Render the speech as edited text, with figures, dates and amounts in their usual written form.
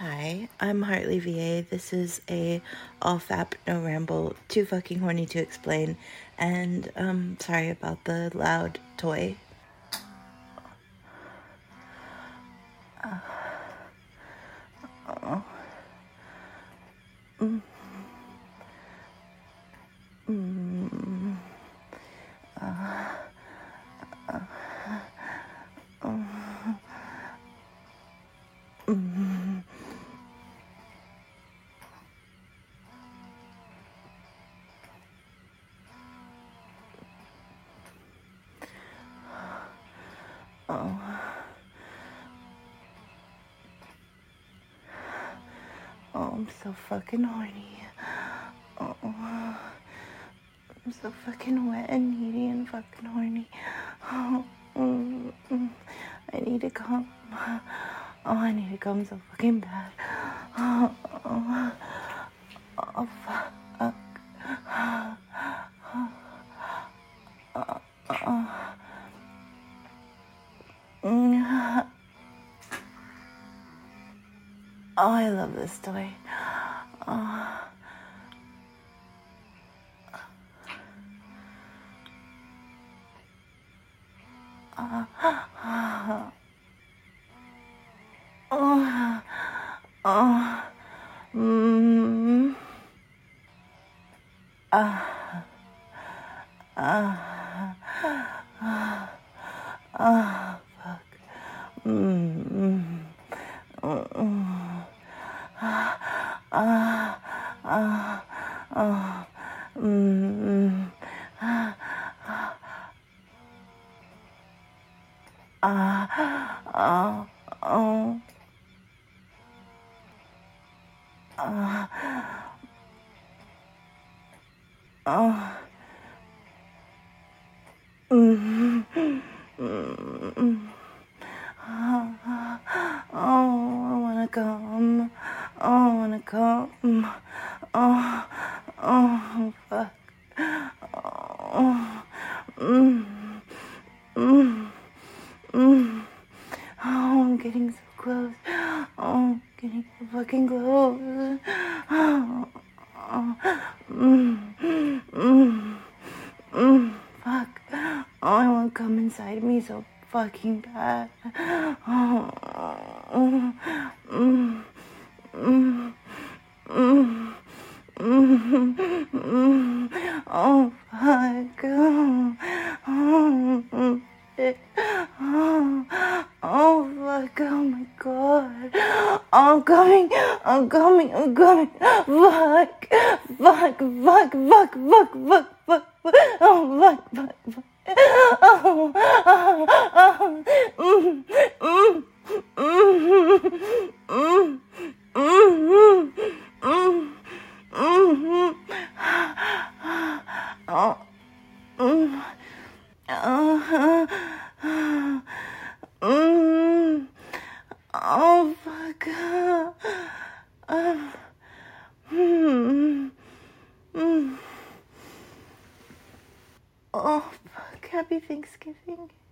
Hi, I'm Hartley VA. This is a all fap, no ramble, too fucking horny to explain, and sorry about the loud toy. I'm so fucking horny. I'm so fucking wet and needy and fucking horny. I need to come. I need to come so fucking bad. Fuck. I love this toy. I wanna come. I wanna come. Fuck. I'm getting so close. I'm getting so fucking close. Fuck. I want to come inside me so fucking bad. Oh, fuck. Oh, fuck. Oh, my God. I'm coming. I'm coming. I'm coming. Fuck. Fuck. Fuck. Fuck. Fuck. Fuck. Fuck. Fuck. Oh, fuck. Fuck. Fuck. Oh, fuck. Oh, fuck. Happy Thanksgiving.